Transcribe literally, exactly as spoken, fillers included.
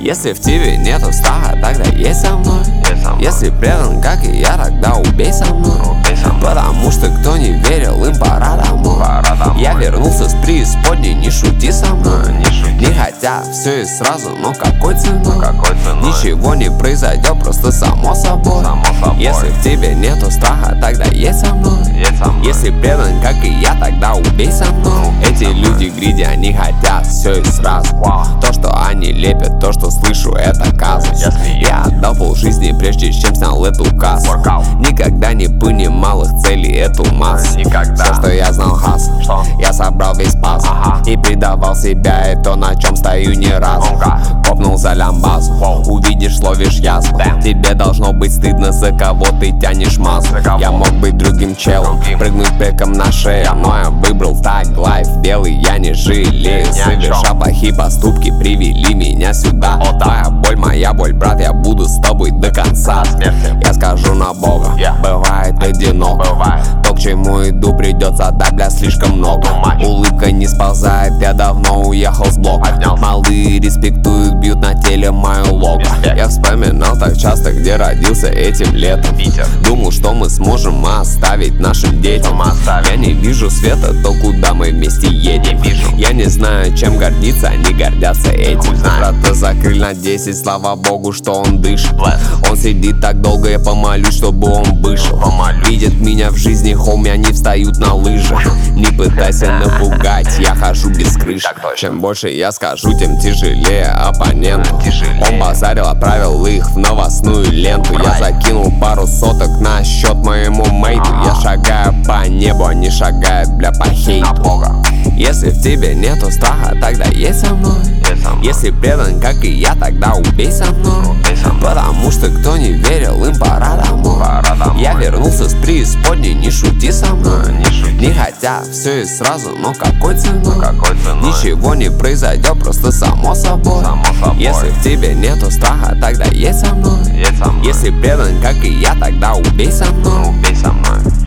Если в тебе нету страха, тогда едь со мной. Если предан, как и я, тогда убей со мной. Потому что кто не верил, им пора домой. Я вернулся с преисподней, не шути со мной. Не хотят все и сразу, но какой ценой? Ничего не произойдет, просто само собой. Если в тебе нету страха, тогда едь со мной. Если предан, как и я, тогда убей со мной. Эти люди гриди, они хотят все и сразу. То, что они лепят, то, что слышу, это казус. Я отдал полжизни, прежде чем снял эту кассу. Никогда не понимал их цели, эту массу. Все, что я знал, хас, я собрал весь паз. И предавал себя, и то, на чем стою не раз. Копнул за лямбазу, увидишь, словишь язву. Тебе должно быть стыдно, за кого ты тянешь массу. Я мог быть другим челом, прыгнуть предкам на шею, но я выбрал так лайф, белый я не жалею. Соверша плохие поступки, привели меня сюда. Твоя боль, моя боль, брат, я буду с тобой до конца. Я скажу на Бога, бывает одиноко. То, к чему иду, придется отдать, бля, слишком много. Улыбка не сползает, я давно уехал с блока. Малые респектуют, бьют на теле мою лого. Я вспоминал так часто, где родился этим летом. Думал, что мы сможем оставить нашим детям. Я не вижу света, то куда мы вместе едем. Я не знаю, чем гордиться, они гордятся этим. Брата закрыли на десять, слава богу, что он дышит. Он сидит так долго, я помолюсь, чтобы он вышел. Видят меня в жизни, хоми, они встают на лыжи. Не пытайся напугать, я хожу без крыши. Чем больше я скажу, тем тяжелее оппоненту. Он базарил, отправил их в новостную ленту. Я закинул пару соток на счет моему мейту. Я шагаю по небу, они шагают, бля, по хейту. Если в тебе нету страха, тогда едь со мной. Если предан, как и я, тогда убей со мной. Потому что кто не верил, им пора домой. Я вернулся с преисподней, не шути со мной. Не хотят все и сразу, но какой ценой? Ничего не произойдет, просто само собой. Если в тебе нету страха, тогда едь со мной. Если предан, как и я, тогда убей со мной.